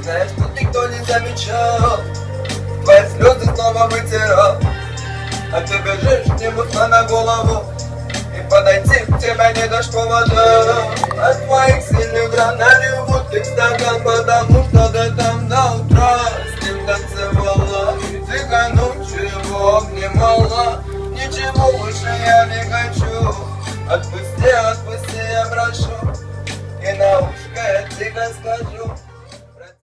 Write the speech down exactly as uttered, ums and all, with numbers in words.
Знаешь, тут никто не замечал, твои слезы снова вытирал. А ты бежишь к нему на голову, и подойти к тебе не дашь повода. От твоих сильных ран наливают их стакан, потому что ты там до утра с ним танцевала. И тихо ночью обнимала. Ничего больше я не хочу. Отпусти, отпусти, я прошу. И на ушко я тихо скажу.